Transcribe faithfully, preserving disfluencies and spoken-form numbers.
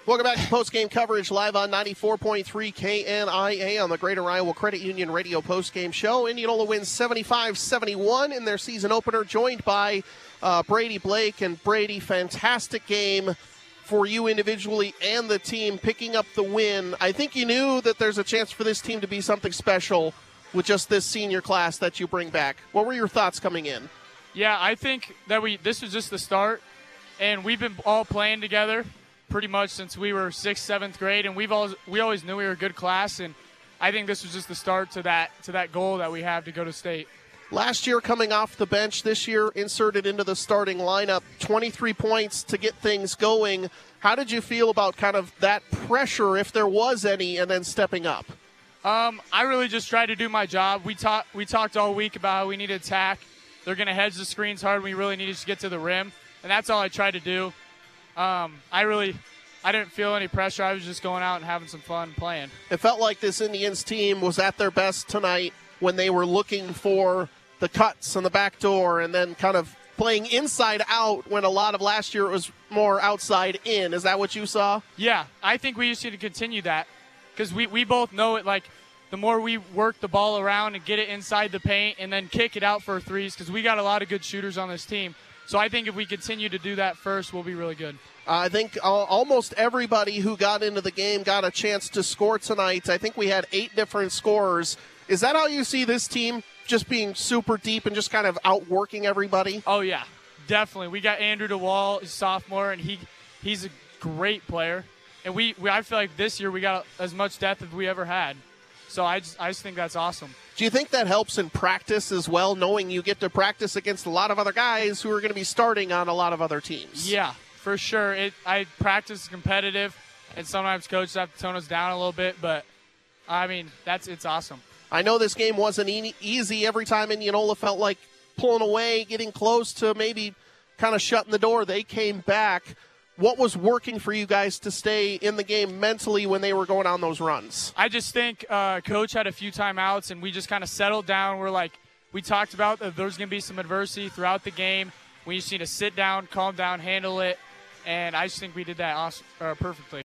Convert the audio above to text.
Welcome back to post-game coverage live on ninety-four point three K N I A on the Greater Iowa Credit Union Radio post-game show. Indianola wins seventy-five seventy-one in their season opener, joined by uh, Brady Blake. And Brady, fantastic game for you individually and the team, picking up the win. I think you knew that there's a chance for this team to be something special with just this senior class that you bring back. What were your thoughts coming in? Yeah, I think that we this was just the start, and we've been all playing together pretty much since we were sixth, seventh grade, and we've always we always knew we were a good class, and I think this was just the start to that to that goal that we have to go to state. Last year coming off the bench, this year inserted into the starting lineup, twenty-three points to get things going. How did you feel about kind of that pressure, if there was any, and then stepping up? Um, I really just tried to do my job. We talked we talked all week about how we need to attack. They're going to hedge the screens hard. We really needed to get to the rim, and that's all I tried to do. Um, I really, I didn't feel any pressure. I was just going out and having some fun playing. It felt like this Indians team was at their best tonight when they were looking for the cuts on the back door and then kind of playing inside out when a lot of last year it was more outside in. Is that what you saw? Yeah, I think we just need to continue that because we, we both know it. Like, the more we work the ball around and get it inside the paint and then kick it out for threes, because we got a lot of good shooters on this team. So I think if we continue to do that first, we'll be really good. Uh, I think uh, almost everybody who got into the game got a chance to score tonight. I think we had eight different scorers. Is that how you see this team, just being super deep and just kind of outworking everybody? Oh, yeah, definitely. We got Andrew DeWall, he's a sophomore, and he he's a great player. And we, we I feel like this year we got as much depth as we ever had. So I just, I just think that's awesome. Do you think that helps in practice as well, knowing you get to practice against a lot of other guys who are going to be starting on a lot of other teams? Yeah, for sure. It I practice competitive, and sometimes coaches have to tone us down a little bit, but, I mean, that's it's awesome. I know this game wasn't e- easy. Every time Indianola felt like pulling away, getting close to maybe kind of shutting the door, they came back. What was working for you guys to stay in the game mentally when they were going on those runs? I just think uh, Coach had a few timeouts, and we just kind of settled down. We're like, we talked about that there's going to be some adversity throughout the game. We just need to sit down, calm down, handle it, and I just think we did that awesome, uh, perfectly.